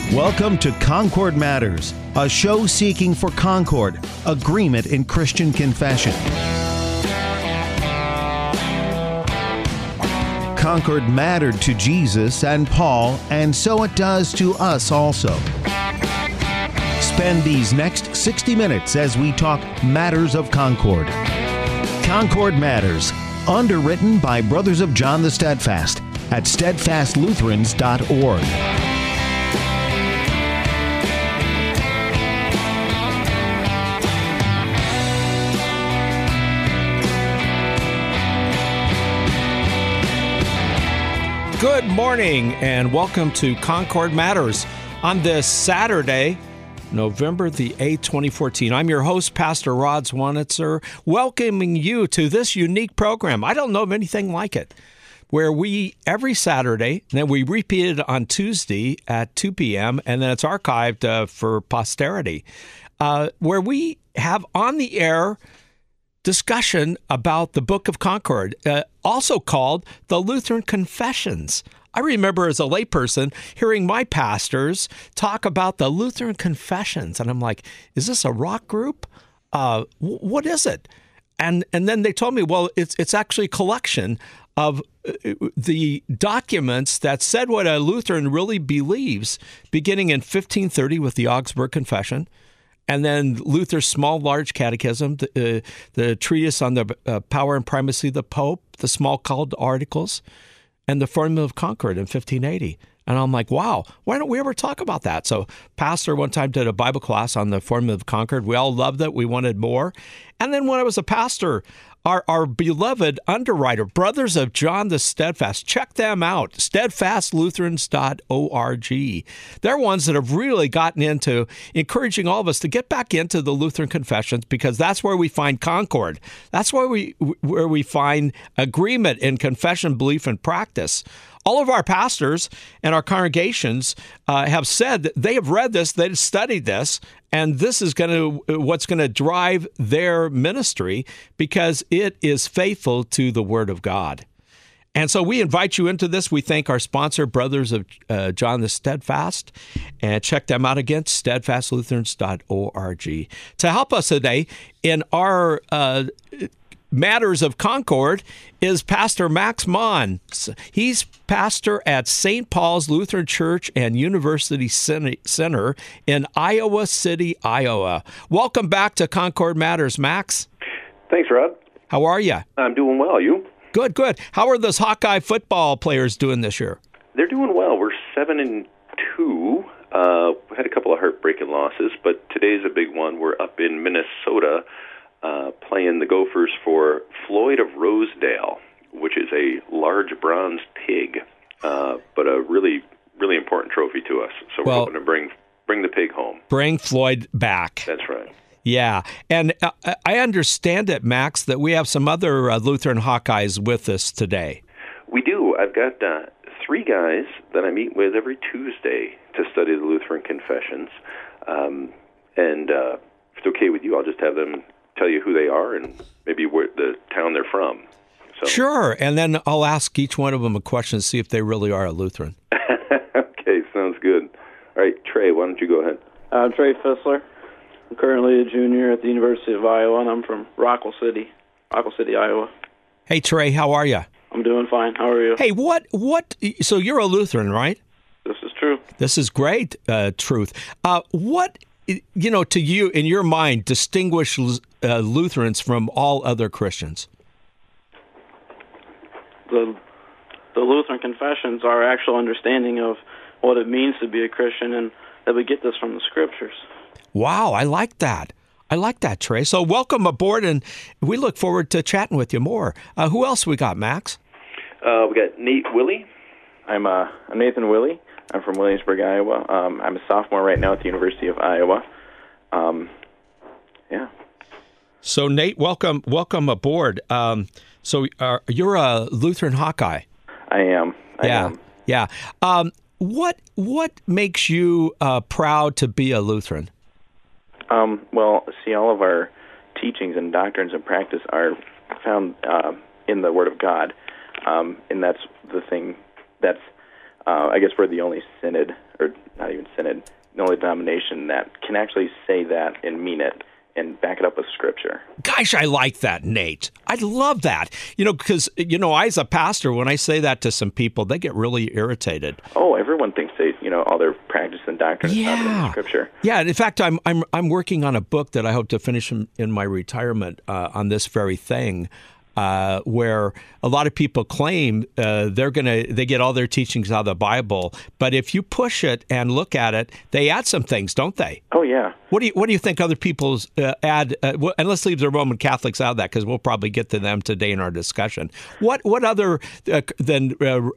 Welcome to Concord Matters, a show seeking for concord, agreement in Christian confession. Concord mattered to Jesus and Paul, and so it does to us also. Spend these next 60 minutes as we talk matters of Concord. Concord Matters, underwritten by Brothers of John the Steadfast at steadfastlutherans.org. Good morning and welcome to Concord Matters on this Saturday, November the 8th, 2014. I'm your host, Pastor Rod Zwanitzer, welcoming you to this unique program. I don't know of anything like it, where we, every Saturday, then we repeat it on Tuesday at 2 p.m., and then it's archived for posterity, where we have on the air discussion about the Book of Concord, also called the Lutheran Confessions. I remember as a layperson hearing my pastors talk about the Lutheran Confessions, and I'm like, is this a rock group? What is it? And then they told me, well, it's actually a collection of the documents that said what a Lutheran really believes, beginning in 1530 with the Augsburg Confession, and then Luther's Small Large Catechism, the treatise on the power and primacy of the Pope, the Small Called Articles, and the Formula of Concord in 1580. And I'm like, wow, why don't we ever talk about that? So pastor one time did a Bible class on the Formula of Concord. We all loved it. We wanted more. And then when I was a pastor, our beloved underwriter, Brothers of John the Steadfast, check them out, steadfastlutherans.org. They're ones that have really gotten into encouraging all of us to get back into the Lutheran Confessions, because that's where we find concord. That's where we find agreement in confession, belief, and practice. All of our pastors and our congregations have said that they have read this, they've studied this, and this is what's going to drive their ministry, because it is faithful to the Word of God. And so we invite you into this. We thank our sponsor, Brothers of John the Steadfast, and check them out again, steadfastlutherans.org. To help us today in our Matters of Concord is Pastor Max Mon. He's pastor at St. Paul's Lutheran Church and University Center in Iowa City, Iowa. Welcome back to Concord Matters, Max. Thanks, Rod. How are you? I'm doing well. You? Good, good. How are those Hawkeye football players doing this year? They're doing well. We're 7-2. We had a couple of heartbreaking losses, but today's a big one. We're up in Minnesota, playing the Gophers for Floyd of Rosedale, which is a large bronze pig, but a really, really important trophy to us. So we're hoping to bring the pig home. Bring Floyd back. That's right. Yeah, and I understand it, Max, that we have some other Lutheran Hawkeyes with us today. We do. I've got 3 guys that I meet with every Tuesday to study the Lutheran Confessions, and if it's okay with you, I'll just have them tell you who they are and maybe where the town they're from. So. Sure, and then I'll ask each one of them a question to see if they really are a Lutheran. Okay, sounds good. All right, Trey, why don't you go ahead? I'm Trey Fissler. I'm currently a junior at the University of Iowa, and I'm from Rockwell City, Iowa. Hey, Trey, how are you? I'm doing fine. How are you? Hey, so you're a Lutheran, right? This is true. This is great truth. What, to you, in your mind, distinguish Lutherans from all other Christians? The Lutheran Confessions are our actual understanding of what it means to be a Christian, and that we get this from the Scriptures. Wow, I like that. I like that, Trey. So welcome aboard, and we look forward to chatting with you more. Who else we got, Max? We got Nate Willie. I'm Nathan Willie. I'm from Williamsburg, Iowa. I'm a sophomore right now at the University of Iowa. Yeah. So Nate, welcome aboard. So you're a Lutheran Hawkeye. I am. Yeah. What makes you proud to be a Lutheran? Well, see, all of our teachings and doctrines and practice are found in the Word of God, and that's the thing. That's I guess we're the only synod or not even synod, the only denomination that can actually say that and mean it and back it up with Scripture. Gosh, I like that, Nate. I love that. Because, I, as a pastor, when I say that to some people, they get really irritated. Oh, everyone thinks they, all their practice and doctrine is found in Scripture. Yeah, and in fact, I'm working on a book that I hope to finish in my retirement on this very thing. Where a lot of people claim they get all their teachings out of the Bible, but if you push it and look at it, they add some things, don't they? Oh yeah. What do you think other people's add? And let's leave the Roman Catholics out of that because we'll probably get to them today in our discussion. What other than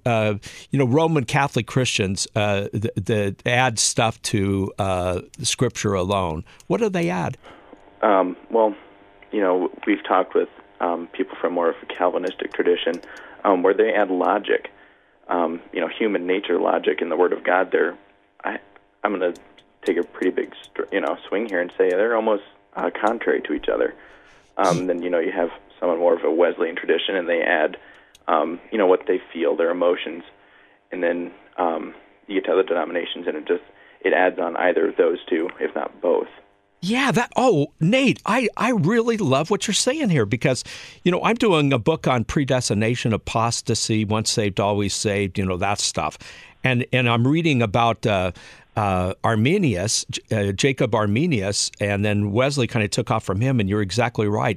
Roman Catholic Christians that add stuff to Scripture alone? What do they add? Well, we've talked with people from more of a Calvinistic tradition, where they add logic, human nature logic in the Word of God. I'm going to take a pretty big, swing here and say they're almost contrary to each other. Then you have someone more of a Wesleyan tradition, and they add, what they feel, their emotions, and then you get to other denominations, and it adds on either of those two, if not both. Yeah, Nate, I really love what you're saying here because, I'm doing a book on predestination, apostasy, once saved, always saved, that stuff. And I'm reading about Arminius, Jacob Arminius, and then Wesley kind of took off from him, and you're exactly right.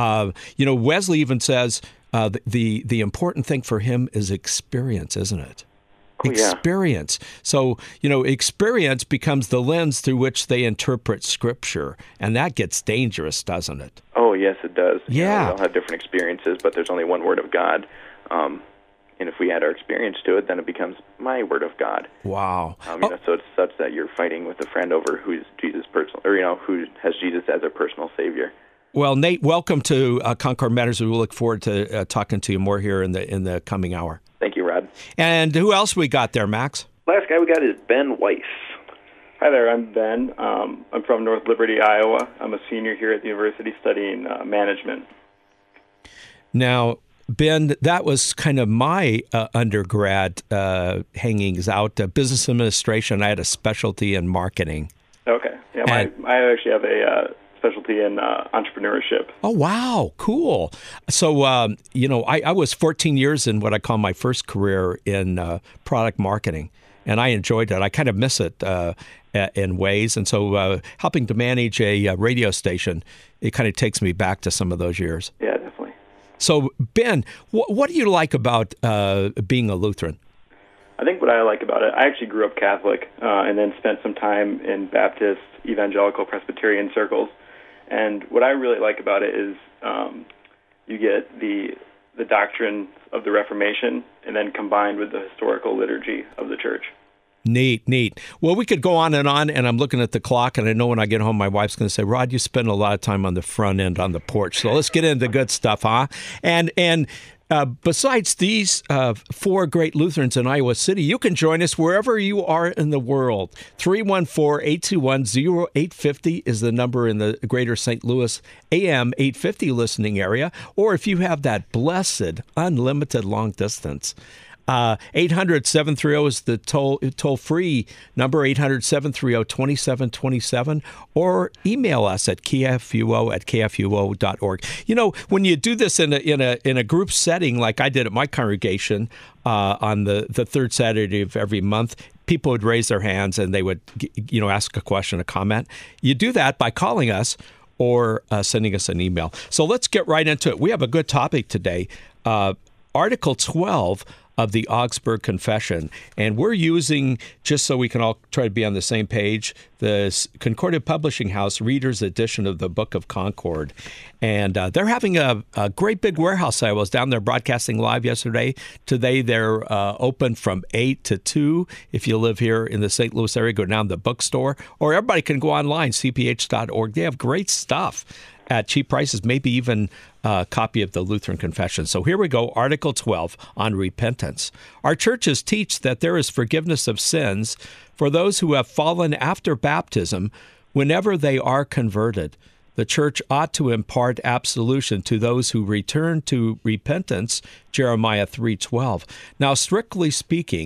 Wesley even says the important thing for him is experience, isn't it? Experience. So, experience becomes the lens through which they interpret Scripture, and that gets dangerous, doesn't it? Oh, yes, it does. Yeah. We all have different experiences, but there's only one Word of God. And if we add our experience to it, then it becomes my Word of God. Wow. So it's such that you're fighting with a friend over who's Jesus personal, or, who has Jesus as their personal Savior. Well, Nate, welcome to Concord Matters. We will look forward to talking to you more here in the coming hour. Thank you, Rod. And who else we got there, Max? Last guy we got is Ben Weiss. Hi there, I'm Ben. I'm from North Liberty, Iowa. I'm a senior here at the university studying management. Now, Ben, that was kind of my undergrad hangings out. Business administration, I had a specialty in marketing. Okay. Yeah, I actually have a specialty in entrepreneurship. Oh, wow. Cool. So, I was 14 years in what I call my first career in product marketing, and I enjoyed it. I kind of miss it in ways. And so helping to manage a radio station, it kind of takes me back to some of those years. Yeah, definitely. So, Ben, what do you like about being a Lutheran? I think what I like about it, I actually grew up Catholic and then spent some time in Baptist, evangelical, Presbyterian circles. And what I really like about it is you get the doctrine of the Reformation and then combined with the historical liturgy of the church. Neat. Well, we could go on, and I'm looking at the clock, and I know when I get home, my wife's going to say, Rod, you spend a lot of time on the front end on the porch. So let's get into the good stuff, huh? And besides these four great Lutherans in Iowa City, you can join us wherever you are in the world. 314-821-0850 is the number in the greater St. Louis AM 850 listening area. Or if you have that blessed, unlimited long distance, 800-730 is the toll-free number, 800-730-2727, or email us at kfuo@kfuo.org. When you do this in a group setting like I did at my congregation on the third Saturday of every month, people would raise their hands and they would ask a question, a comment. You do that by calling us or sending us an email. So let's get right into it. We have a good topic today. Article 12 of the Augsburg Confession. And we're using, just so we can all try to be on the same page, the Concordia Publishing House Reader's Edition of the Book of Concord. And they're having a great big warehouse sale. I was down there broadcasting live yesterday. Today they're open from 8 to 2. If you live here in the St. Louis area, go down to the bookstore. Or everybody can go online, cph.org. They have great stuff at cheap prices, maybe even a copy of the Lutheran Confession. So here we go, Article 12 on repentance. Our churches teach that there is forgiveness of sins for those who have fallen after baptism whenever they are converted. The church ought to impart absolution to those who return to repentance, Jeremiah 3:12. Now, strictly speaking,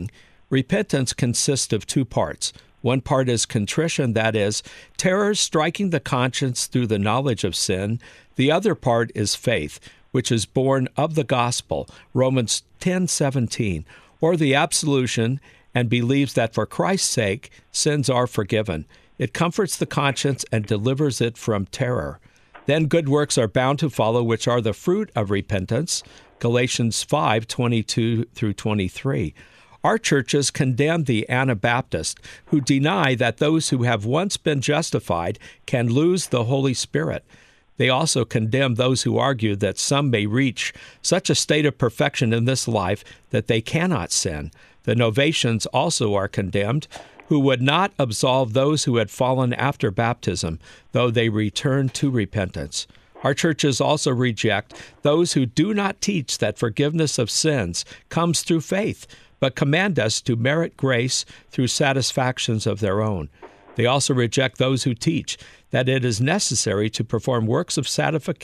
Repentance consists of two parts. One part is contrition, that is, terror striking the conscience through the knowledge of sin. The other part is faith, which is born of the gospel, Romans 10:17, or the absolution, and believes that for Christ's sake, sins are forgiven. It comforts the conscience and delivers it from terror. Then good works are bound to follow, which are the fruit of repentance, Galatians 5:22 through 23. Our churches condemn the Anabaptists who deny that those who have once been justified can lose the Holy Spirit. They also condemn those who argue that some may reach such a state of perfection in this life that they cannot sin. The Novatians also are condemned, who would not absolve those who had fallen after baptism, though they returned to repentance. Our churches also reject those who do not teach that forgiveness of sins comes through faith, but command us to merit grace through satisfactions of their own. They also reject those who teach that it is necessary to perform works of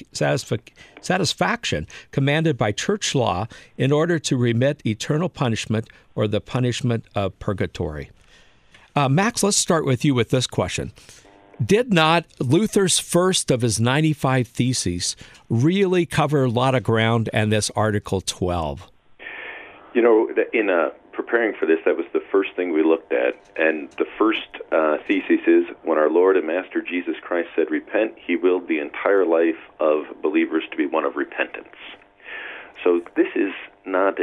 satisfaction commanded by church law in order to remit eternal punishment or the punishment of purgatory. Max, let's start with you with this question. Did not Luther's first of his 95 theses really cover a lot of ground in this Article 12? You know, in preparing for this, that was the first thing we looked at. And the first thesis is, when our Lord and Master Jesus Christ said, repent, he willed the entire life of believers to be one of repentance. So this is not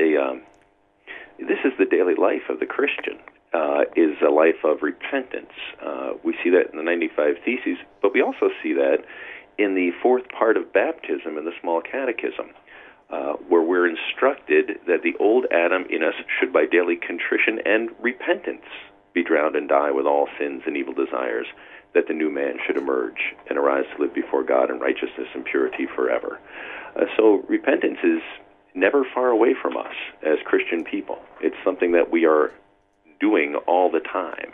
this is the daily life of the Christian, is a life of repentance. We see that in the 95 Theses, but we also see that in the fourth part of baptism in the Small Catechism, where we're instructed that the old Adam in us should by daily contrition and repentance be drowned and die with all sins and evil desires, that the new man should emerge and arise to live before God in righteousness and purity forever. So repentance is never far away from us as Christian people. It's something that we are doing all the time.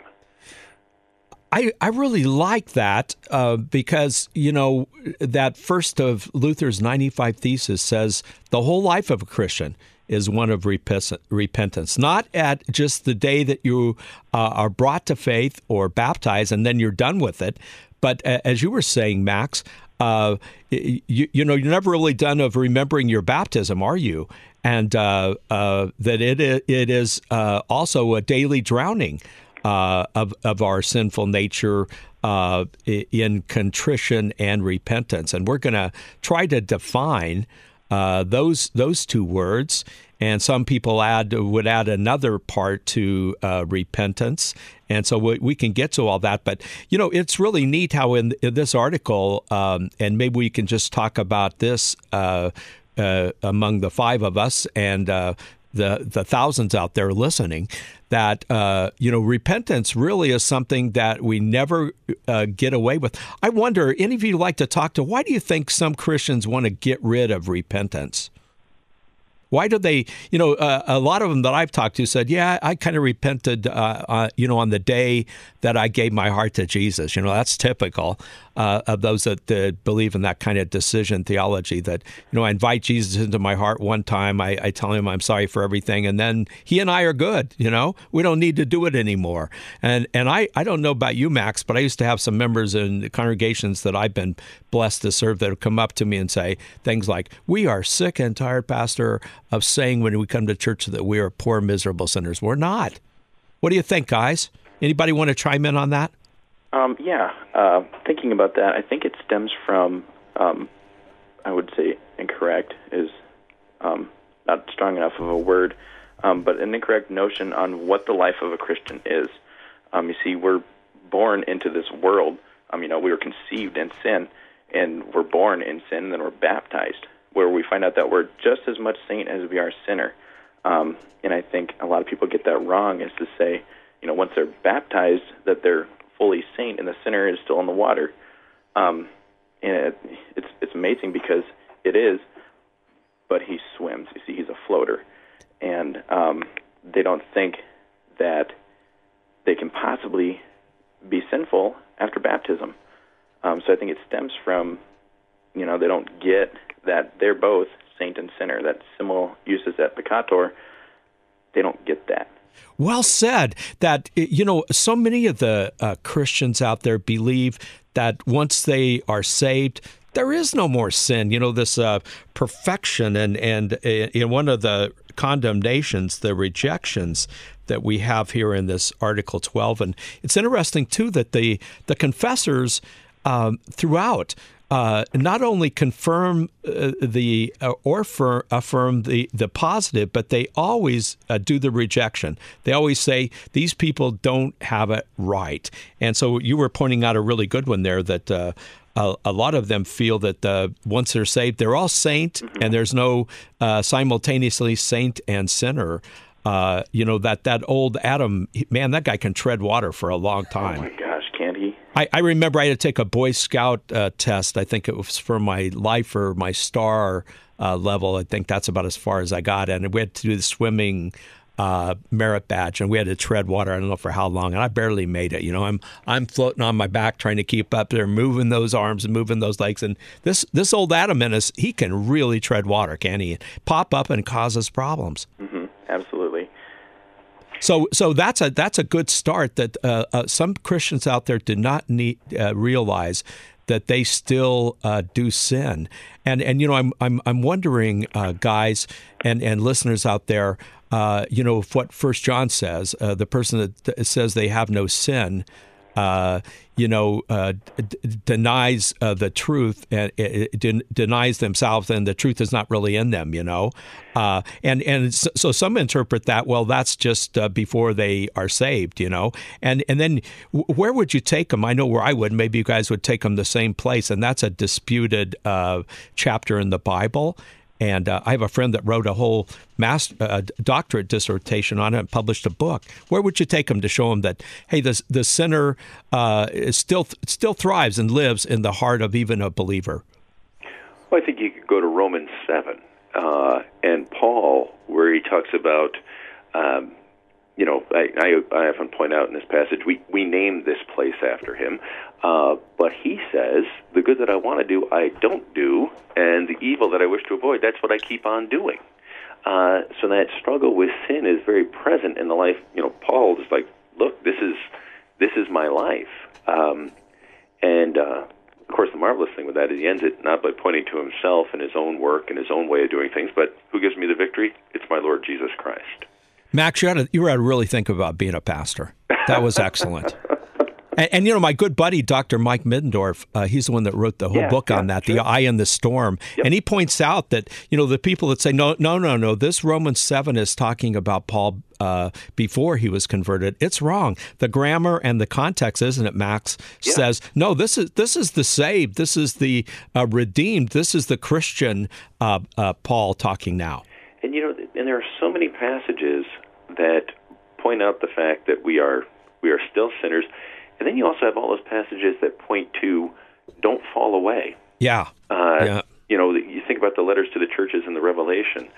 I really like that because, you know, that first of Luther's 95 Theses says the whole life of a Christian is one of repentance, not at just the day that you are brought to faith or baptized and then you're done with it. But as you were saying, Max, you know, you're never really done of remembering your baptism, are you? And that it is also a daily drowning of our sinful nature in contrition and repentance. And we're going to try to define those two words. And some people would add another part to repentance. And so we can get to all that. But, you know, it's really neat how in this article, and maybe we can just talk about this among the five of us and the thousands out there listening, that, you know, repentance really is something that we never get away with. I wonder, any of you like to talk to, why do you think some Christians want to get rid of repentance? Why do they, you know, a lot of them that I've talked to said, yeah, I kind of repented, you know, on the day that I gave my heart to Jesus. You know, that's typical of those that believe in that kind of decision theology, that, you know, I invite Jesus into my heart one time, I tell him I'm sorry for everything, and then he and I are good, you know? We don't need to do it anymore. And I don't know about you, Max, but I used to have some members in congregations that I've been blessed to serve that would come up to me and say things like, we are sick and tired, Pastor, of saying when we come to church that we are poor, miserable sinners. We're not. What do you think, guys? Anybody want to chime in on that? Thinking about that, I think it stems from, I would say incorrect is not strong enough of a word, but an incorrect notion on what the life of a Christian is. You see, we're born into this world. You know, we were conceived in sin, and we're born in sin, and then we're baptized, where we find out that we're just as much saint as we are sinner. And I think a lot of people get that wrong, is to say, you know, once they're baptized, that they're fully saint and the sinner is still in the water. And it's amazing because it is, but he swims. You see, he's a floater. And they don't think that they can possibly be sinful after baptism. So I think it stems from, you know, they don't get that they're both saint and sinner, that simul iustus et peccator. They don't get that. Well said. That, so many of the Christians out there believe that once they are saved, there is no more sin. This perfection and in one of the condemnations, the rejections that we have here in this Article 12. And it's interesting, too, that the confessors throughout not only confirm or affirm the positive, but they always do the rejection. They always say these people don't have it right. And so you were pointing out a really good one there, that a lot of them feel that once they're saved, they're all saint, and there's no simultaneously saint and sinner. That old Adam, man, that guy can tread water for a long time. Oh my gosh, can't he? I remember I had to take a Boy Scout test. I think it was for my life or my star level. I think that's about as far as I got. And we had to do the swimming merit badge, and we had to tread water. I don't know for how long, and I barely made it. I'm floating on my back trying to keep up there, moving those arms and moving those legs. And this old Adam in us, he can really tread water, can he? Pop up and cause us problems. Mm-hmm. Absolutely. So that's a good start. That some Christians out there do not realize that they still do sin, and I'm wondering, guys and listeners out there, if what 1 John says, the person that says they have no sin, denies the truth and denies themselves, and the truth is not really in them, and so some interpret that, well, that's just before they are saved, and then where would you take them? I know where I would. Maybe you guys would take them the same place, and that's a disputed chapter in the Bible. And I have a friend that wrote a whole doctorate dissertation on it and published a book. Where would you take them to show them that, hey, the sinner is still thrives and lives in the heart of even a believer? Well, I think you could go to Romans 7 and Paul, where he talks about, I often point out in this passage, we name this place after him, but he says, the good that I want to do, I don't do, and the evil that I wish to avoid, that's what I keep on doing. So that struggle with sin is very present in the life. Paul is like, look, this is my life. And of course, the marvelous thing with that is he ends it not by pointing to himself and his own work and his own way of doing things, but who gives me the victory? It's my Lord Jesus Christ. Max, you had to really think about being a pastor. That was excellent. And my good buddy, Dr. Mike Middendorf, he's the one that wrote the whole book on that, sure. The Eye in the Storm. Yep. And he points out that, the people that say, no, this Romans 7 is talking about Paul before he was converted. It's wrong. The grammar and the context, isn't it, Max, says, no, this is the saved. This is the redeemed. This is the Christian Paul talking now. And, and there are so many passages that point out the fact that we are still sinners. And then you also have all those passages that point to don't fall away. Yeah. You think about the letters to the churches in the Revelation,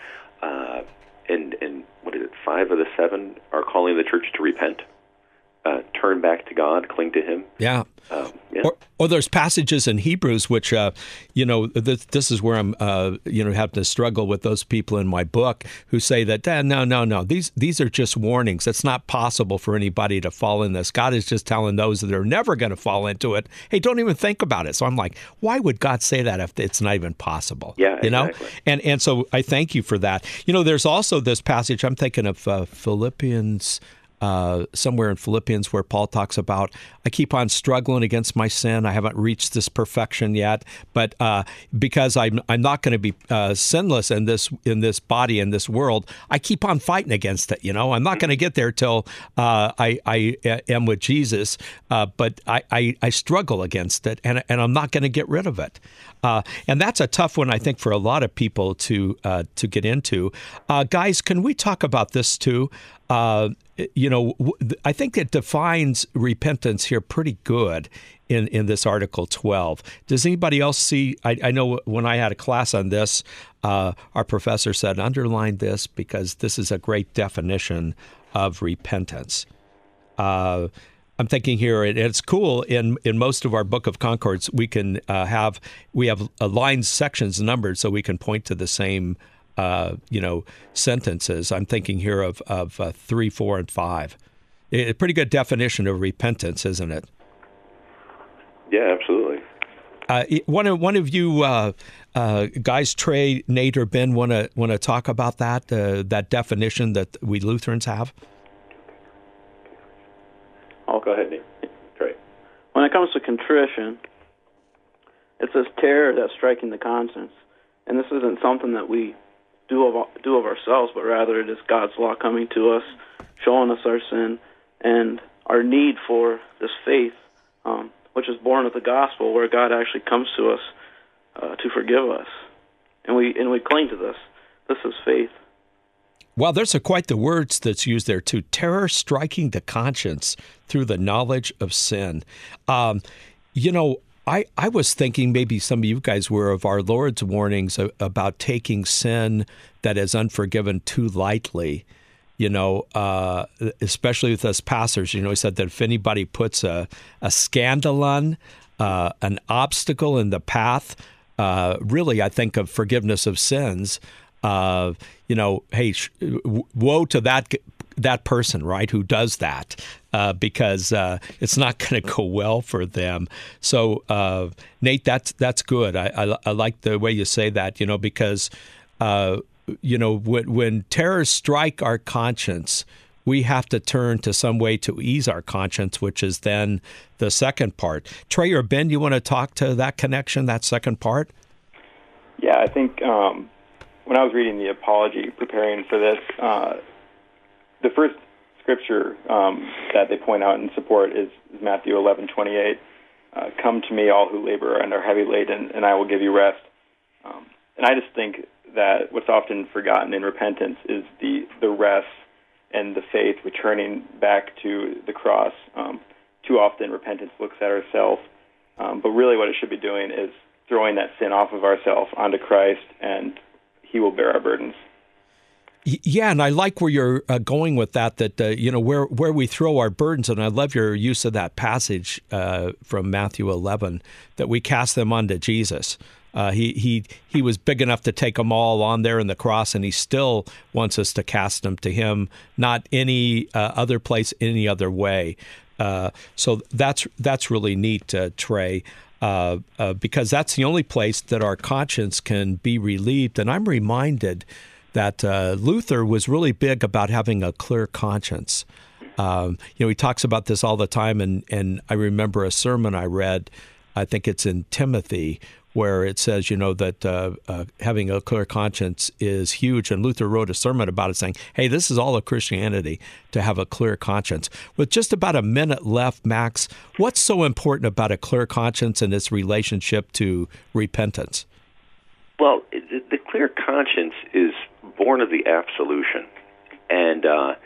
and what is it, 5 of the 7 are calling the church to repent, turn back to God, cling to Him. Yeah. Or there's passages in Hebrews which, this is where I'm, have to struggle with those people in my book who say that, no, these are just warnings. It's not possible for anybody to fall in this. God is just telling those that are never going to fall into it, hey, don't even think about it. So I'm like, why would God say that if it's not even possible? Yeah, exactly. And so I thank you for that. There's also this passage, I'm thinking of Philippians, somewhere in Philippians, where Paul talks about, I keep on struggling against my sin. I haven't reached this perfection yet, but because I'm not going to be sinless in this body, in this world, I keep on fighting against it. I'm not going to get there till I am with Jesus, but I struggle against it, and I'm not going to get rid of it. And that's a tough one, I think, for a lot of people to get into. Guys, can we talk about this too? I think it defines repentance here pretty good in this Article 12. Does anybody else see? I know when I had a class on this, our professor said, underline this because this is a great definition of repentance. I'm thinking here, it's cool. In most of our Book of Concords, we have lines, sections numbered, so we can point to the same sentences. I'm thinking here of 3, 4, and 5. A pretty good definition of repentance, isn't it? Yeah, absolutely. One of you guys, Trey, Nate, or Ben, want to talk about that definition that we Lutherans have? I'll go ahead, Nate. Trey. When it comes to contrition, it says terror that's striking the conscience, and this isn't something that we do of ourselves, but rather it is God's law coming to us, showing us our sin and our need for this faith, which is born of the gospel, where God actually comes to us to forgive us, and we cling to this. This is faith. Well, there's quite the words that's used there too. Terror striking the conscience through the knowledge of sin. I was thinking maybe some of you guys were of our Lord's warnings about taking sin that is unforgiven too lightly. Especially with us pastors, he said that if anybody puts a scandalon, an obstacle in the path, really, I think of forgiveness of sins. Hey, woe to that person, right, who does that, because it's not going to go well for them. So, Nate, that's good. I like the way you say that, because when terrors strike our conscience, we have to turn to some way to ease our conscience, which is then the second part. Trey or Ben, you want to talk to that connection, that second part? Yeah, I think when I was reading the apology, preparing for this, the first scripture that they point out in support is Matthew 11:28. Come to me, all who labor and are heavy laden, and I will give you rest. And I just think that what's often forgotten in repentance is the rest and the faith returning back to the cross. Too often repentance looks at ourselves, but really what it should be doing is throwing that sin off of ourselves onto Christ, and He will bear our burdens. Yeah, and I like where you're going with that where we throw our burdens, and I love your use of that passage from Matthew 11, that we cast them onto Jesus. He was big enough to take them all on there in the cross, and He still wants us to cast them to Him, not any other place, any other way. So that's really neat, Trey, because that's the only place that our conscience can be relieved. And I'm reminded that Luther was really big about having a clear conscience. He talks about this all the time, and I remember a sermon I read, I think it's in Timothy, where it says, that having a clear conscience is huge. And Luther wrote a sermon about it saying, hey, this is all of Christianity, to have a clear conscience. With just about a minute left, Max, what's so important about a clear conscience and its relationship to repentance? Well, the clear conscience is born of the absolution. And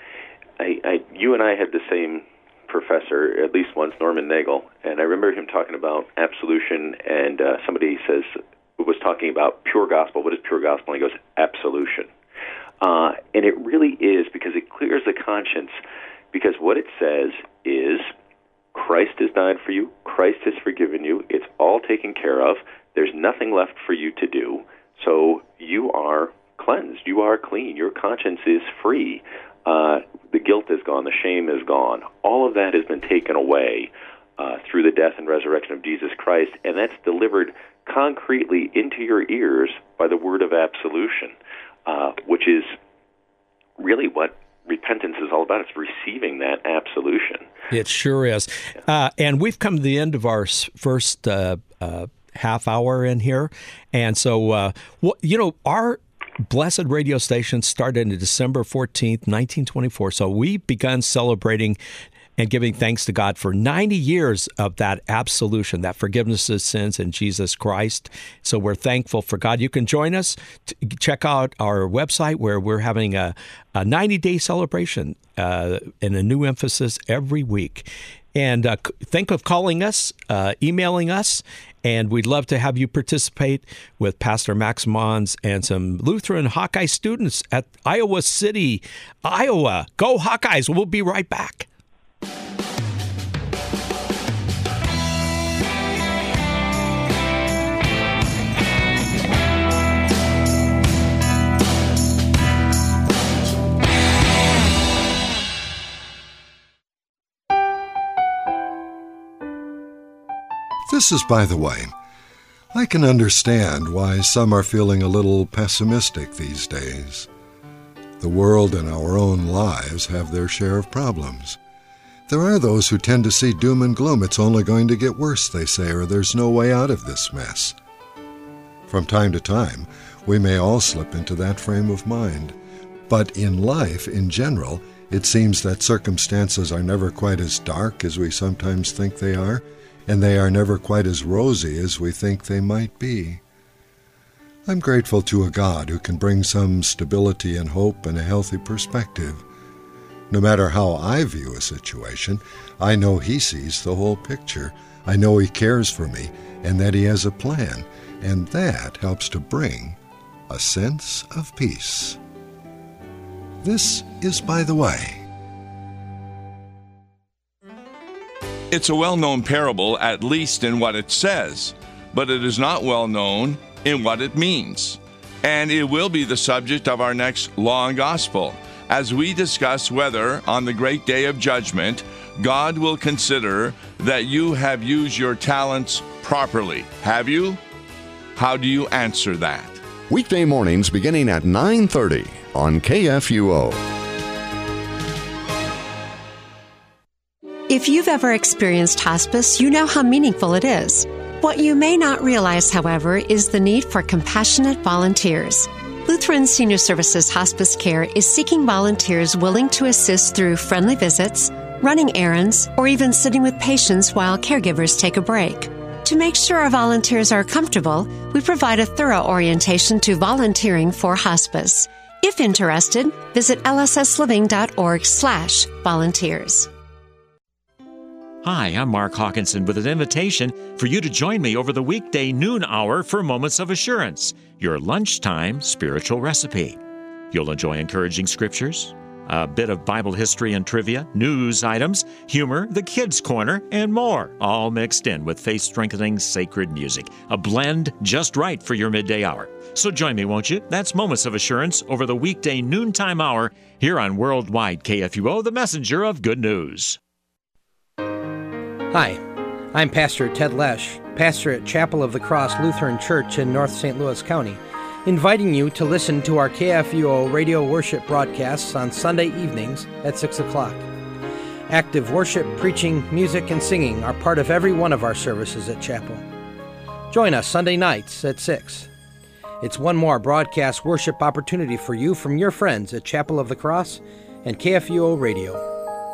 you and I had the same professor, at least once, Norman Nagel, and I remember him talking about absolution, and somebody was talking about pure gospel. What is pure gospel? And he goes, absolution. And it really is, because it clears the conscience, because what it says is Christ has died for you, Christ has forgiven you, it's all taken care of, there's nothing left for you to do, so you are cleansed, you are clean, your conscience is free. The guilt is gone, the shame is gone. All of that has been taken away through the death and resurrection of Jesus Christ, and that's delivered concretely into your ears by the word of absolution, which is really what repentance is all about. It's receiving that absolution. It sure is. And we've come to the end of our first half hour in here, and so, our Blessed radio station started on December 14th, 1924. So we've begun celebrating and giving thanks to God for 90 years of that absolution, that forgiveness of sins in Jesus Christ. So we're thankful for God. You can join us. Check out our website where we're having a 90-day celebration and a new emphasis every week. And think of calling us, emailing us, and we'd love to have you participate with Pastor Max Mons and some Lutheran Hawkeye students at Iowa City, Iowa. Go Hawkeyes! We'll be right back. This is by the way. I can understand why some are feeling a little pessimistic these days. The world and our own lives have their share of problems. There are those who tend to see doom and gloom. It's only going to get worse, they say, or there's no way out of this mess. From time to time, we may all slip into that frame of mind. But in life, in general, it seems that circumstances are never quite as dark as we sometimes think they are, and they are never quite as rosy as we think they might be. I'm grateful to a God who can bring some stability and hope and a healthy perspective. No matter how I view a situation, I know He sees the whole picture. I know He cares for me and that He has a plan, and that helps to bring a sense of peace. This is By the Way. It's a well-known parable, at least in what it says, but it is not well known in what it means. And it will be the subject of our next Law and Gospel, as we discuss whether, on the great day of judgment, God will consider that you have used your talents properly. Have you? How do you answer that? Weekday mornings beginning at 9:30 on KFUO. If you've ever experienced hospice, you know how meaningful it is. What you may not realize, however, is the need for compassionate volunteers. Lutheran Senior Services Hospice Care is seeking volunteers willing to assist through friendly visits, running errands, or even sitting with patients while caregivers take a break. To make sure our volunteers are comfortable, we provide a thorough orientation to volunteering for hospice. If interested, visit lssliving.org/volunteers. Hi, I'm Mark Hawkinson with an invitation for you to join me over the weekday noon hour for Moments of Assurance, your lunchtime spiritual recipe. You'll enjoy encouraging scriptures, a bit of Bible history and trivia, news items, humor, the Kids' Corner, and more, all mixed in with faith-strengthening sacred music. A blend just right for your midday hour. So join me, won't you? That's Moments of Assurance over the weekday noontime hour here on Worldwide KFUO, the messenger of good news. Hi, I'm Pastor Ted Lesh, pastor at Chapel of the Cross Lutheran Church in North St. Louis County, inviting you to listen to our KFUO radio worship broadcasts on Sunday evenings at 6 o'clock. Active worship, preaching, music, and singing are part of every one of our services at Chapel. Join us Sunday nights at 6. It's one more broadcast worship opportunity for you from your friends at Chapel of the Cross and KFUO Radio.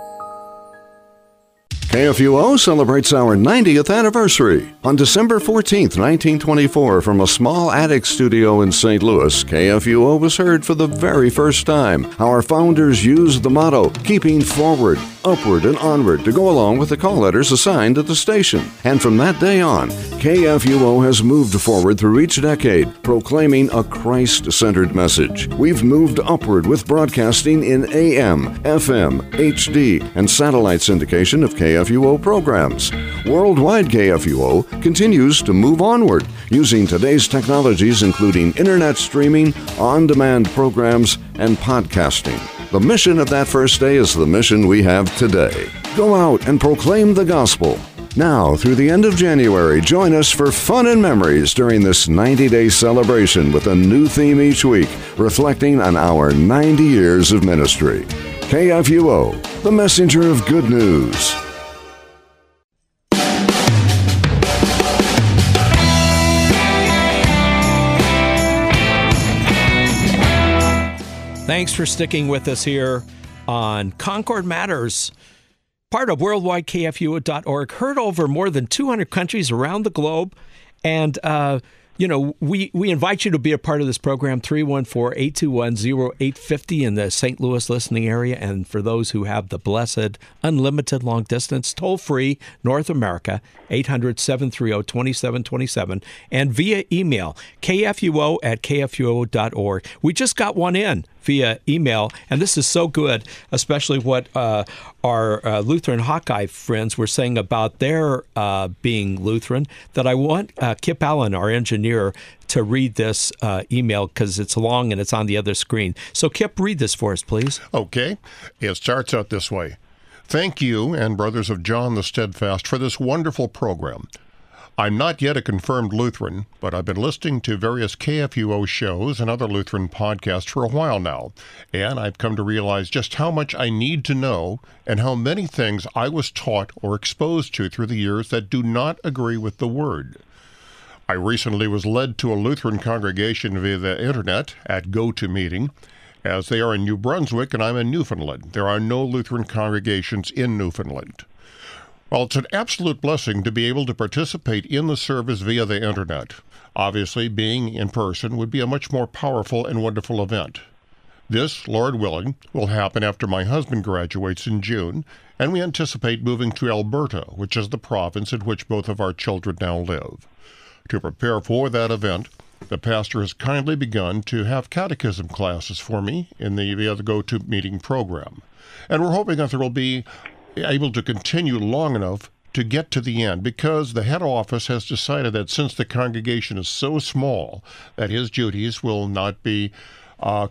KFUO celebrates our 90th anniversary. On December 14th, 1924, from a small attic studio in St. Louis, KFUO was heard for the very first time. Our founders used the motto, keeping forward, upward, and onward, to go along with the call letters assigned at the station. And from that day on, KFUO has moved forward through each decade, proclaiming a Christ-centered message. We've moved upward with broadcasting in AM, FM, HD, and satellite syndication of KFUO programs. Worldwide KFUO continues to move onward, using today's technologies including internet streaming, on-demand programs, and podcasting. The mission of that first day is the mission we have today. Go out and proclaim the gospel. Now, through the end of January, join us for fun and memories during this 90-day celebration with a new theme each week, reflecting on our 90 years of ministry. KFUO, the messenger of good news. Thanks for sticking with us here on Concord Matters, part of worldwidekfuo.org, heard over more than 200 countries around the globe. And, we invite you to be a part of this program, 314-821-0850 in the St. Louis listening area. And for those who have the blessed unlimited long distance, toll-free North America, 800-730-2727, and via email, kfuo@kfuo.org. We just got one in via email, and this is so good, especially what our Lutheran Hawkeye friends were saying about their being Lutheran, that I want Kip Allen, our engineer, to read this email because it's long and it's on the other screen. So, Kip, read this for us, please. Okay. It starts out this way. Thank you and Brothers of John the Steadfast for this wonderful program. I'm not yet a confirmed Lutheran, but I've been listening to various KFUO shows and other Lutheran podcasts for a while now, and I've come to realize just how much I need to know and how many things I was taught or exposed to through the years that do not agree with the Word. I recently was led to a Lutheran congregation via the internet at GoToMeeting, as they are in New Brunswick and I'm in Newfoundland. There are no Lutheran congregations in Newfoundland. Well, it's an absolute blessing to be able to participate in the service via the internet. Obviously, being in person would be a much more powerful and wonderful event. This, Lord willing, will happen after my husband graduates in June, and we anticipate moving to Alberta, which is the province in which both of our children now live. To prepare for that event, the pastor has kindly begun to have catechism classes for me via the GoToMeeting program. And we're hoping that there will be able to continue long enough to get to the end, because the head office has decided that since the congregation is so small that his duties will not be will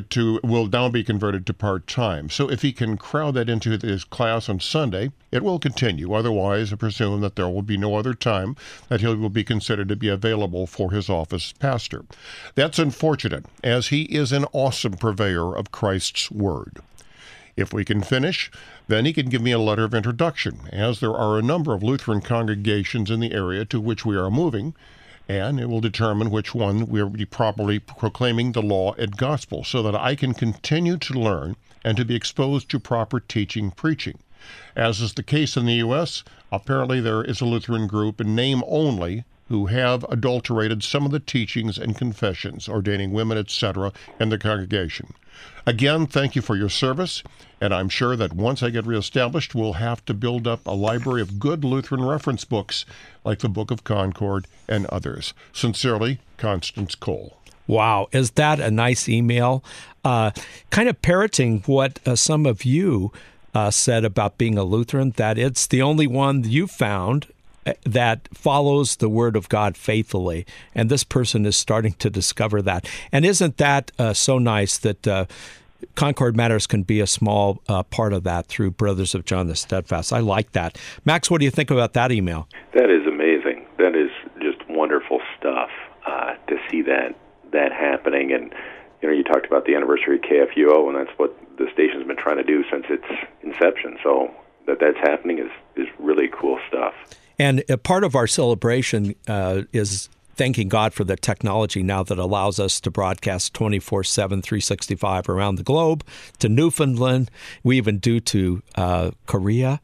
now be converted to part-time. So if he can crowd that into his class on Sunday, it will continue. Otherwise, I presume that there will be no other time that he will be considered to be available for his office pastor. That's unfortunate, as he is an awesome purveyor of Christ's Word. If we can finish, then he can give me a letter of introduction, as there are a number of Lutheran congregations in the area to which we are moving, and it will determine which one we will be properly proclaiming the law and gospel, so that I can continue to learn and to be exposed to proper teaching preaching. As is the case in the U.S., apparently there is a Lutheran group in name only who have adulterated some of the teachings and confessions, ordaining women, etc., in the congregation. Again, thank you for your service, and I'm sure that once I get reestablished, we'll have to build up a library of good Lutheran reference books like the Book of Concord and others. Sincerely, Constance Cole. Wow, is that a nice email? Kind of parroting what some of you said about being a Lutheran, that it's the only one you found that follows the Word of God faithfully. And this person is starting to discover that. And isn't that so nice that Concord Matters can be a small part of that through Brothers of John the Steadfast? I like that. Max, what do you think about that email? That is amazing. That is just wonderful stuff to see that happening. And, you talked about the anniversary of KFUO, and that's what the station's been trying to do since its inception. So that's happening is really cool stuff. And a part of our celebration is thanking God for the technology now that allows us to broadcast 24/7, 365 around the globe, to Newfoundland. We even do to Korea,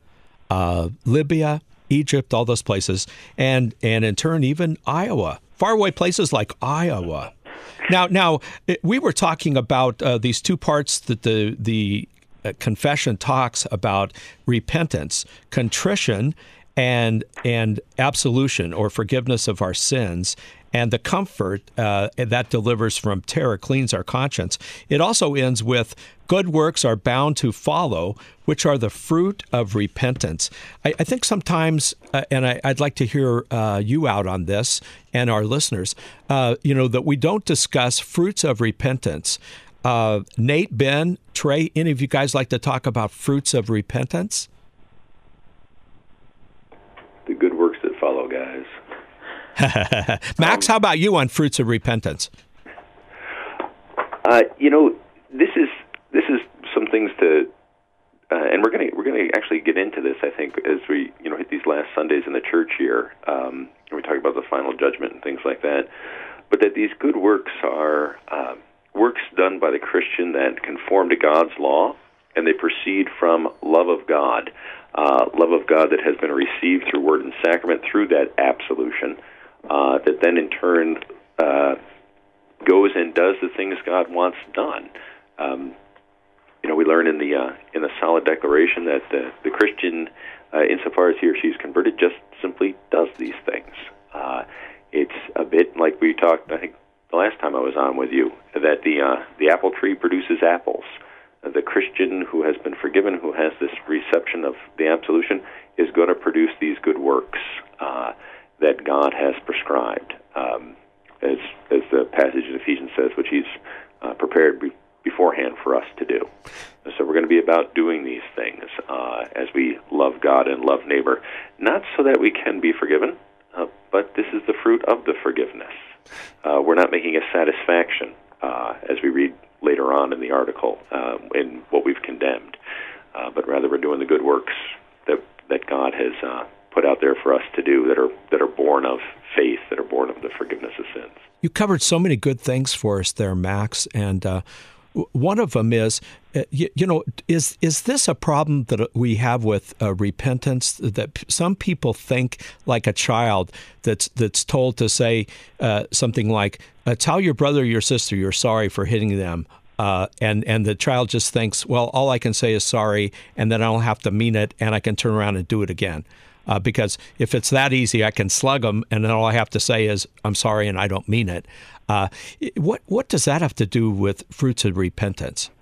Libya, Egypt, all those places, and in turn even Iowa, faraway places like Iowa. Now we were talking about these two parts that the confession talks about: repentance, contrition, and absolution or forgiveness of our sins, and the comfort that delivers from terror, cleans our conscience. It also ends with good works are bound to follow, which are the fruit of repentance. I think sometimes, and I'd like to hear you out on this and our listeners, that we don't discuss fruits of repentance. Nate, Ben, Trey, any of you guys like to talk about fruits of repentance? The good works that follow, guys. Max, how about you on fruits of repentance? This is some things to, and we're going to actually get into this, I think, as we hit these last Sundays in the church year. And we talk about the final judgment and things like that. But that these good works are works done by the Christian that conform to God's law, and they proceed from love of God. Love of God that has been received through word and sacrament, through that absolution, that then in turn goes and does the things God wants done. We learn in the solid declaration that the Christian, insofar as he or she is converted, just simply does these things. It's a bit like we talked, I think, the last time I was on with you, that the apple tree produces apples. The Christian who has been forgiven, who has this reception of the absolution, is going to produce these good works that God has prescribed, as the passage in Ephesians says, which He's prepared beforehand for us to do. So we're going to be about doing these things as we love God and love neighbor, not so that we can be forgiven, but this is the fruit of the forgiveness. We're not making a satisfaction, as we read later on in the article, in what we've condemned, but rather we're doing the good works that God has put out there for us to do, that are born of faith, that are born of the forgiveness of sins. You covered so many good things for us there, Max, and one of them is, is this a problem that we have with repentance? That some people think, like a child that's told to say something like, "Tell your brother or your sister you're sorry for hitting them," and the child just thinks, "Well, all I can say is sorry, and then I don't have to mean it, and I can turn around and do it again." Because if it's that easy, I can slug them, and then all I have to say is, "I'm sorry, and I don't mean it." What does that have to do with fruits of repentance?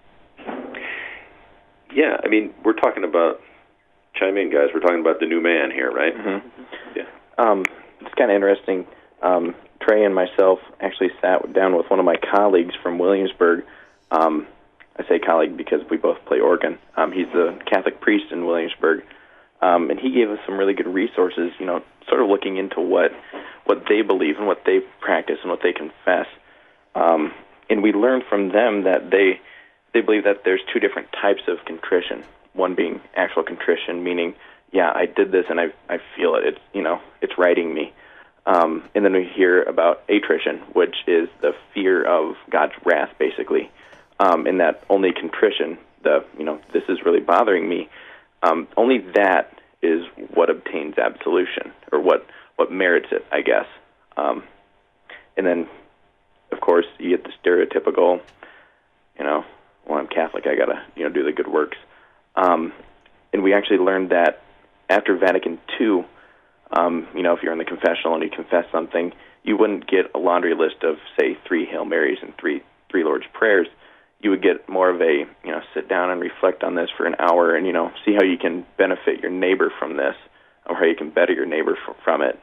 Yeah, I mean, we're talking about, chime in, guys, we're talking about the new man here, right? Mm-hmm. Yeah. It's kind of interesting. Trey and myself actually sat down with one of my colleagues from Williamsburg. I say colleague because we both play organ. He's a Catholic priest in Williamsburg. And he gave us some really good resources, sort of looking into what they believe and what they practice and what they confess. And we learned from them that they believe that there's two different types of contrition. One being actual contrition, meaning, yeah, I did this and I feel it. It's righting me. And then we hear about attrition, which is the fear of God's wrath, basically. And that only contrition, this is really bothering me. Only that is what obtains absolution, or what merits it, I guess. And then, of course, you get the stereotypical, well, I'm Catholic, I gotta, do the good works. And we actually learned that after Vatican II, if you're in the confessional and you confess something, you wouldn't get a laundry list of, say, 3 Hail Marys and three Lord's Prayers. You would get more of a, sit down and reflect on this for an hour and, see how you can benefit your neighbor from this, or how you can better your neighbor from it.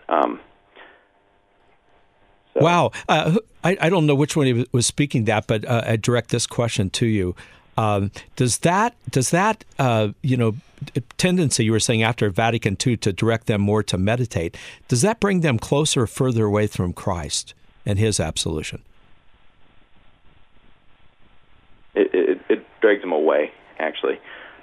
Wow. I don't know which one was speaking that, but I direct this question to you. Does that tendency you were saying after Vatican II to direct them more to meditate, does that bring them closer or further away from Christ and his absolution? It drags them away, actually.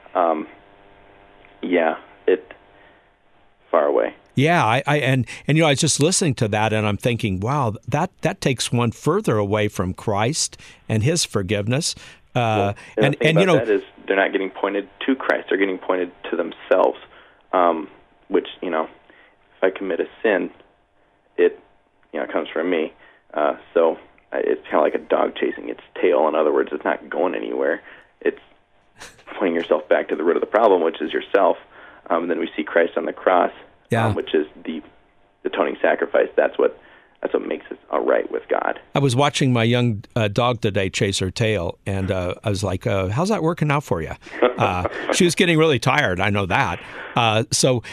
Far away. Yeah, I was just listening to that, and I'm thinking, wow, that takes one further away from Christ and his forgiveness. That is, they're not getting pointed to Christ; they're getting pointed to themselves. Which, if I commit a sin, it comes from me. So it's kind of like a dog chasing its tail. In other words, it's not going anywhere. It's pointing yourself back to the root of the problem, which is yourself. And then we see Christ on the cross, which is the atoning sacrifice. That's what makes us all right with God. I was watching my young dog today chase her tail, and I was like, how's that working out for you? She was getting really tired. I know that. So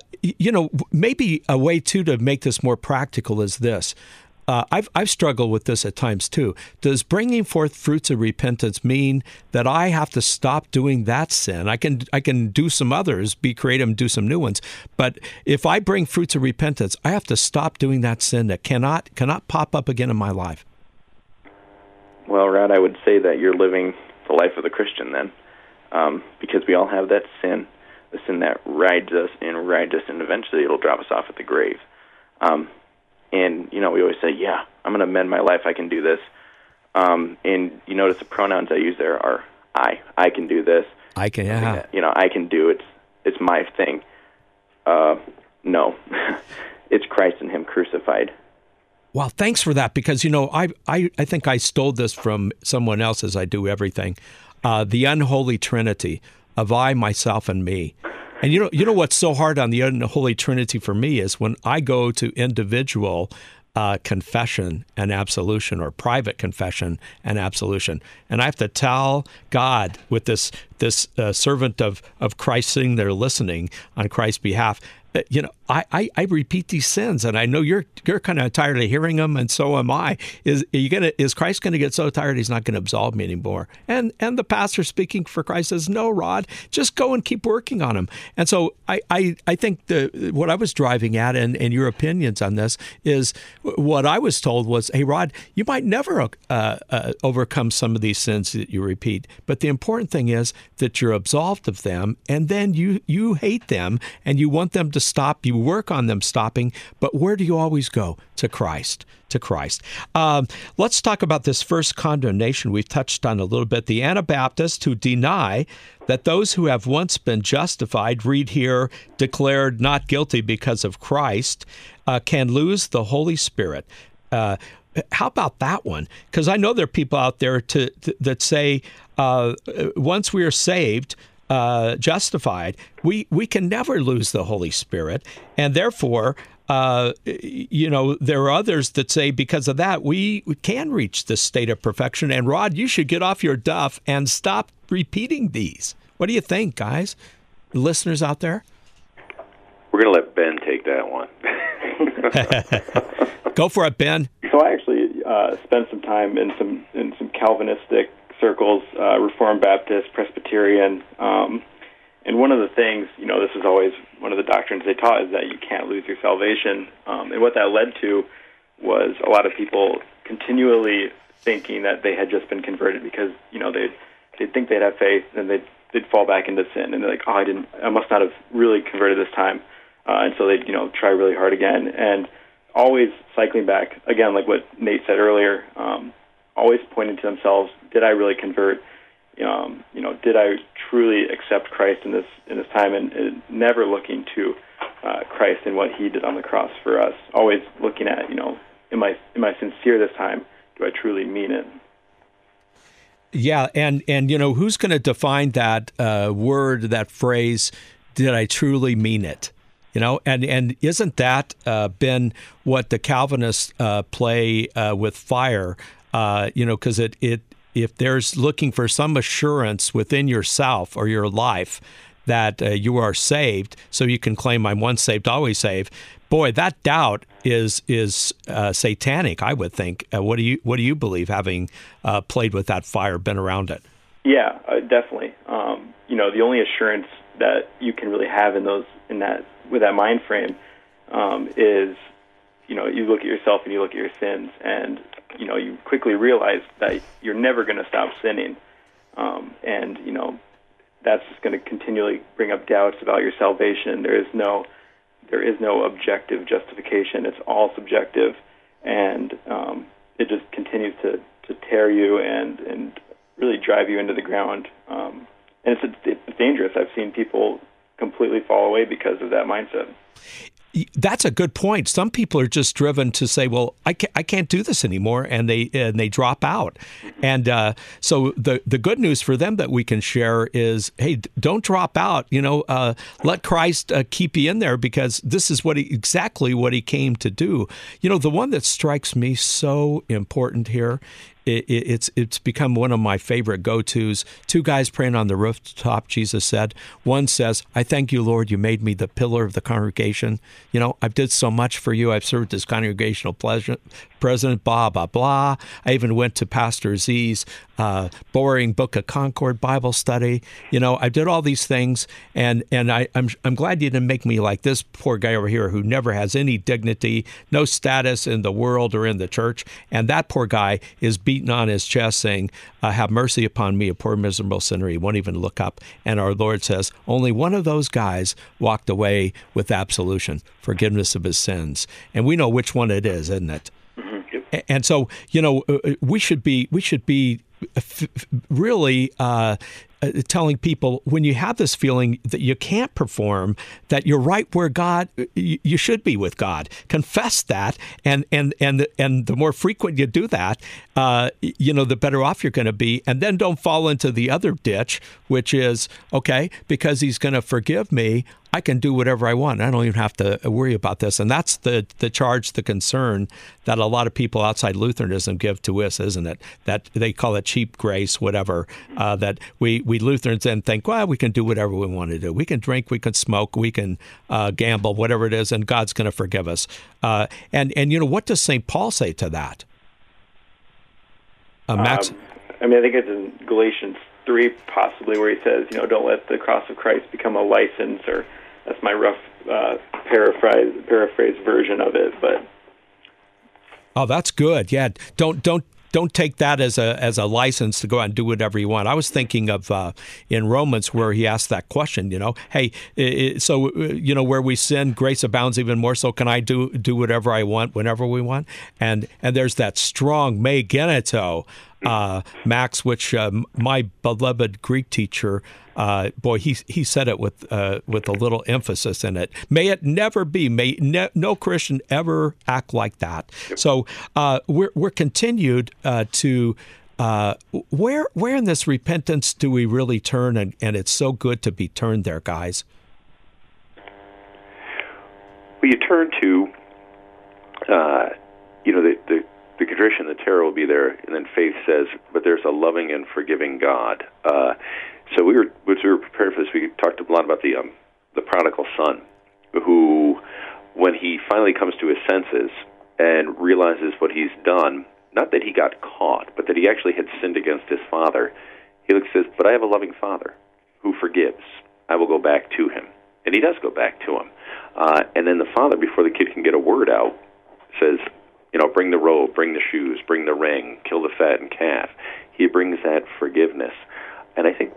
maybe a way, too, to make this more practical is this. I've struggled with this at times too. Does bringing forth fruits of repentance mean that I have to stop doing that sin? I can do some others, be creative and do some new ones. But if I bring fruits of repentance, I have to stop doing that sin that cannot pop up again in my life. Well, Rod, I would say that you're living the life of the Christian then, because we all have that sin, the sin that rides us, and eventually it'll drop us off at the grave. And, we always say, yeah, I'm going to amend my life. I can do this. And you notice the pronouns I use there are I. I can do this. I can, yeah. I can do it. It's my thing. No. It's Christ and him crucified. Well, thanks for that, because, I think I stole this from someone else, as I do everything. The unholy trinity of I, myself, and me. And you know what's so hard on the unholy trinity for me is when I go to individual confession and absolution, or private confession and absolution, and I have to tell God with this servant of Christ sitting there listening on Christ's behalf, I repeat these sins, and I know you're kind of tired of hearing them, and so am I. Is Christ going to get so tired he's not going to absolve me anymore? And the pastor speaking for Christ says, no, Rod, just go and keep working on them. And so I think what I was driving at, and your opinions on this, is what I was told was, hey, Rod, you might never overcome some of these sins that you repeat, but the important thing is that you're absolved of them, and then you hate them, and you want them to stop. You work on them stopping, but where do you always go? To Christ. To Christ. Let's talk about this first condemnation we've touched on a little bit. The Anabaptists who deny that those who have once been justified, read here, declared not guilty because of Christ, can lose the Holy Spirit. How about that one? Because I know there are people out there that say once we are saved, justified, we can never lose the Holy Spirit, and therefore, there are others that say because of that we can reach this state of perfection. And Rod, you should get off your duff and stop repeating these. What do you think, guys? Listeners out there? We're going to let Ben take that one. Go for it, Ben. So I actually spent some time in some Calvinistic circles, Reformed Baptist, Presbyterian, and one of the things, this is always one of the doctrines they taught, is that you can't lose your salvation. And what that led to was a lot of people continually thinking that they had just been converted because, they'd think they'd have faith and they'd fall back into sin, and they're like, I must not have really converted this time. And so they'd, try really hard again, and always cycling back, again, like what Nate said earlier, always pointing to themselves, did I really convert? Did I truly accept Christ in this time, and never looking to Christ and what He did on the cross for us. Always looking at, am I sincere this time? Do I truly mean it? Yeah, and who's going to define that word, that phrase? Did I truly mean it? And isn't that been what the Calvinists play with fire? Because if there's looking for some assurance within yourself or your life that you are saved, so you can claim I'm once saved, always saved. Boy, that doubt is satanic, I would think. What do you believe, having played with that fire, been around it? Yeah, definitely. The only assurance that you can really have with that mind frame is, you look at yourself and you look at your sins, and you quickly realize that you're never going to stop sinning, and that's just going to continually bring up doubts about your salvation. There is no objective justification. It's all subjective, and it just continues to tear you and really drive you into the ground. And it's dangerous. I've seen people completely fall away because of that mindset. That's a good point. Some people are just driven to say, well, I can't do this anymore, and they drop out. And so the good news for them that we can share is, hey, don't drop out. Let Christ keep you in there, because this is exactly what He came to do. The one that strikes me so important here, it's become one of my favorite go-tos. Two guys praying on the rooftop, Jesus said. One says, I thank you, Lord, you made me the pillar of the congregation. I've did so much for you. I've served as congregational president, blah, blah, blah. I even went to Pastor Z's boring Book of Concord Bible study. I did all these things, and I'm glad you didn't make me like this poor guy over here who never has any dignity, no status in the world or in the church. And that poor guy is beating on his chest saying, have mercy upon me, a poor miserable sinner. He won't even look up. And our Lord says, only one of those guys walked away with absolution, forgiveness of his sins. And we know which one it is, isn't it? Mm-hmm. And so, we should be really telling people, when you have this feeling that you can't perform, that you're right where God, you should be with God. Confess that, and the more frequent you do that, the better off you're going to be. And then don't fall into the other ditch, which is, okay, because He's going to forgive me, I can do whatever I want. I don't even have to worry about this. And that's the charge, the concern that a lot of people outside Lutheranism give to us, isn't it? That they call it cheap grace, whatever, that we Lutherans then think, well, we can do whatever we want to do. We can drink, we can smoke, we can gamble, whatever it is, and God's going to forgive us. And what does St. Paul say to that? Max? I think it's in Galatians 3, possibly, where he says, don't let the cross of Christ become a license, or that's my rough paraphrase version of it. But oh, that's good. Yeah, don't take that as a license to go out and do whatever you want. I was thinking of in Romans where he asked that question. Hey, so where we sin, grace abounds even more. So can I do whatever I want whenever we want? And there's that strong me geneto, Max, which my beloved Greek teacher, he said it with a little emphasis in it. May it never be. May no Christian ever act like that. So we're continued to where in this repentance do we really turn? And it's so good to be turned there, guys. Well, you turn to the contrition, the terror will be there, and then faith says, but there's a loving and forgiving God. So we were prepared for this. We talked a lot about the prodigal son, who, when he finally comes to his senses and realizes what he's done, not that he got caught, but that he actually had sinned against his father, he looks and says, but I have a loving father who forgives. I will go back to him. And he does go back to him. And then the father, before the kid can get a word out, says, bring the robe, bring the shoes, bring the ring, kill the fattened calf. He brings that forgiveness. And I think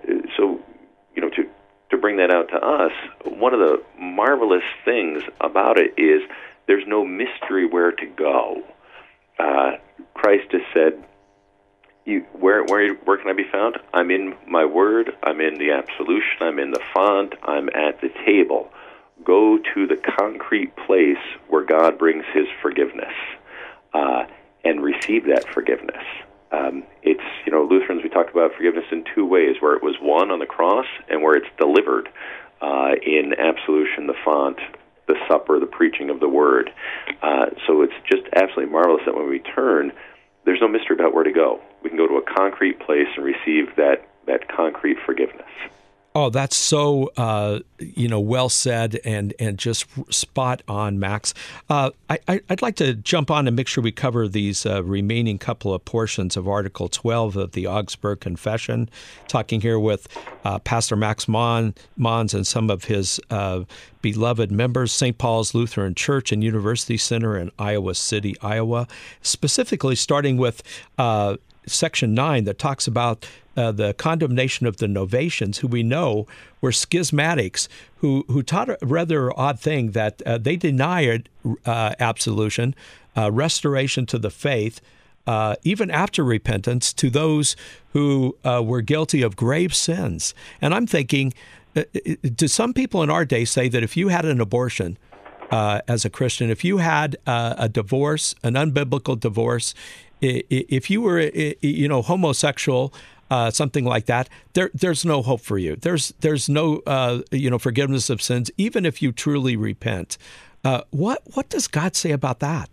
to bring that out to us, one of the marvelous things about it is there's no mystery where to go. Christ has said, where can I be found? I'm in my word, I'm in the absolution, I'm in the font, I'm at the table. Go to the concrete place where God brings his forgiveness and receive that forgiveness. It's, Lutherans, we talk about forgiveness in two ways, where it was won on the cross and where it's delivered in absolution, the font, the supper, the preaching of the word. So it's just absolutely marvelous that when we turn, there's no mystery about where to go. We can go to a concrete place and receive that concrete forgiveness. Oh, that's so well said and just spot on, Max. I'd like to jump on and make sure we cover these remaining couple of portions of Article 12 of the Augsburg Confession. Talking here with Pastor Max Mons and some of his beloved members, St. Paul's Lutheran Church and University Center in Iowa City, Iowa. Specifically, starting with Section 9 that talks about the condemnation of the Novatians, who we know were schismatics, who taught a rather odd thing, that they denied absolution, restoration to the faith, even after repentance, to those who were guilty of grave sins. And I'm thinking, do some people in our day say that if you had an abortion as a Christian, if you had a divorce, an unbiblical divorce, if you were, homosexual, something like that, there's no hope for you. There's no, forgiveness of sins, even if you truly repent. What does God say about that?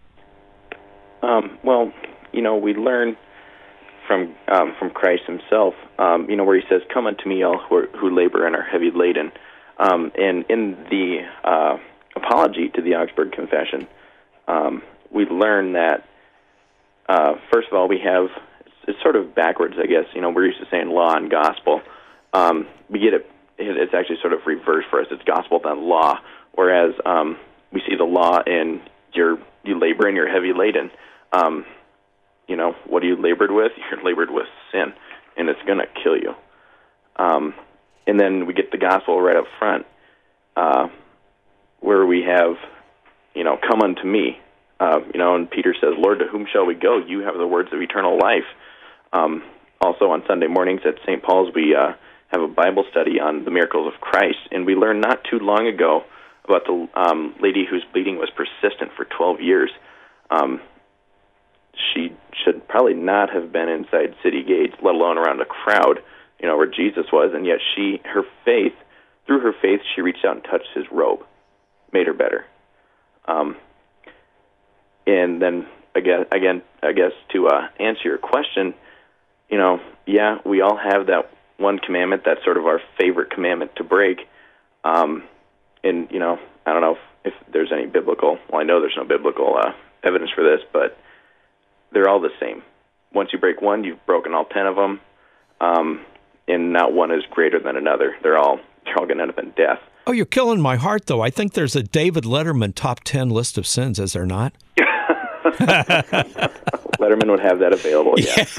We learn from Christ himself, where he says, "Come unto me, all who labor and are heavy laden." And in the apology to the Augsburg Confession, we learn that first of all, we have, it's sort of backwards, I guess. We're used to saying law and gospel. We get it, it's actually sort of reversed for us. It's gospel then law, whereas we see the law in you labor and you're heavy laden. What are you labored with? You're labored with sin, and it's going to kill you. And then we get the gospel right up front, where we have, come unto me. And Peter says, Lord, to whom shall we go? You have the words of eternal life. Also on Sunday mornings at St. Paul's, we have a Bible study on the miracles of Christ, and we learned not too long ago about the lady whose bleeding was persistent for 12 years. She should probably not have been inside city gates, let alone around a crowd, where Jesus was, and yet her faith through her faith, she reached out and touched his robe, made her better. And then, again, I guess to answer your question, yeah, we all have that one commandment that's sort of our favorite commandment to break. And, I don't know if there's any biblical, well, I know there's no biblical evidence for this, but they're all the same. Once you break one, you've broken all 10 of them, and not one is greater than another. They're all going to end up in death. Oh, you're killing my heart, though. I think there's a David Letterman top 10 list of sins, is there not? Letterman would have that available,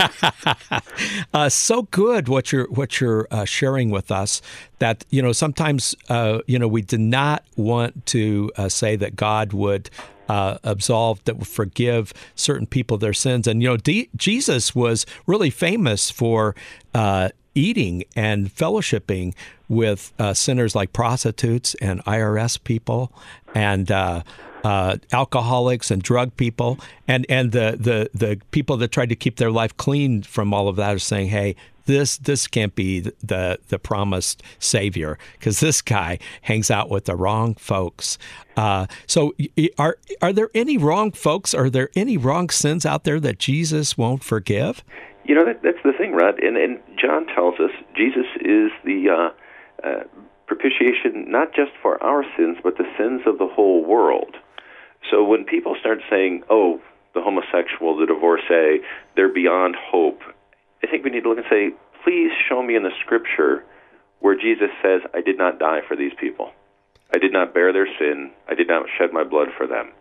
yeah. So good what you're sharing with us, that sometimes we did not want to say that God would absolve, that would forgive certain people their sins. And Jesus was really famous for eating and fellowshipping with sinners like prostitutes and IRS people and alcoholics and drug people, and the people that tried to keep their life clean from all of that are saying, hey, this can't be the promised Savior, because this guy hangs out with the wrong folks. So are there any wrong folks? Are there any wrong sins out there that Jesus won't forgive? That's the thing, Rod. And John tells us Jesus is the propitiation not just for our sins, but the sins of the whole world. So when people start saying, oh, the homosexual, the divorcee, they're beyond hope, I think we need to look and say, please show me in the Scripture where Jesus says, I did not die for these people. I did not bear their sin. I did not shed my blood for them.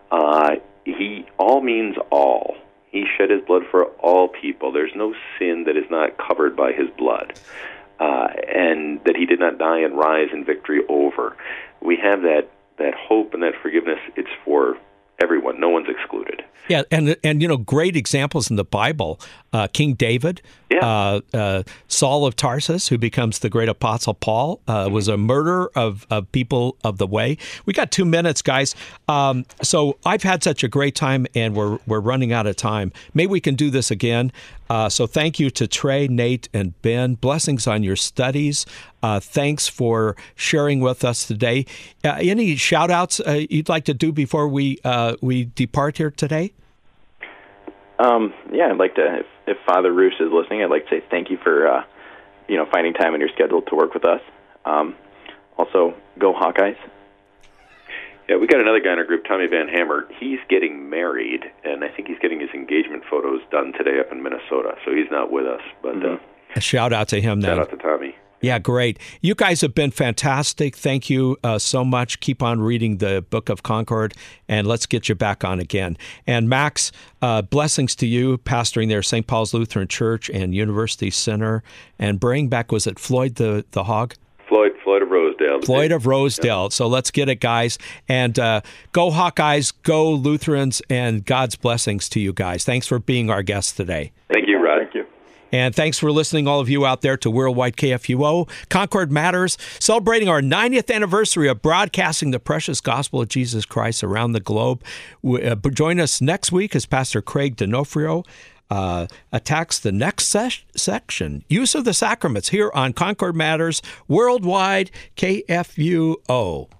He all means all. He shed his blood for all people. There's no sin that is not covered by his blood, and that he did not die and rise in victory over. We have that hope and that forgiveness. It's for everyone. No one's excluded. Yeah, and great examples in the Bible. King David, Saul of Tarsus, who becomes the great apostle Paul, was a murderer of people of the way. We got 2 minutes, guys. So I've had such a great time, and we're running out of time. Maybe we can do this again. So thank you to Trey, Nate, and Ben. Blessings on your studies. Thanks for sharing with us today. Any shout-outs you'd like to do before we depart here today? Yeah, I'd like to, if Father Roos is listening, I'd like to say thank you for, finding time in your schedule to work with us. Also, go Hawkeyes. Yeah, we got another guy in our group, Tommy Van Hammer. He's getting married, and I think he's getting his engagement photos done today up in Minnesota, so he's not with us. But a shout out to him then. Shout out to Tommy. Yeah, great. You guys have been fantastic. Thank you so much. Keep on reading the Book of Concord, and let's get you back on again. And Max, blessings to you, pastoring there, St. Paul's Lutheran Church and University Center, and bring back, was it Floyd the Hog? Floyd of Rosedale. Floyd of Rosedale. Yeah. So let's get it, guys. And go Hawkeyes, go Lutherans, and God's blessings to you guys. Thanks for being our guest today. Thank you, Rod. Thank you. And thanks for listening, all of you out there, to Worldwide KFUO. Concord Matters, celebrating our 90th anniversary of broadcasting the precious gospel of Jesus Christ around the globe. Join us next week as Pastor Craig D'Onofrio attacks the next section, use of the sacraments, here on Concord Matters, Worldwide KFUO.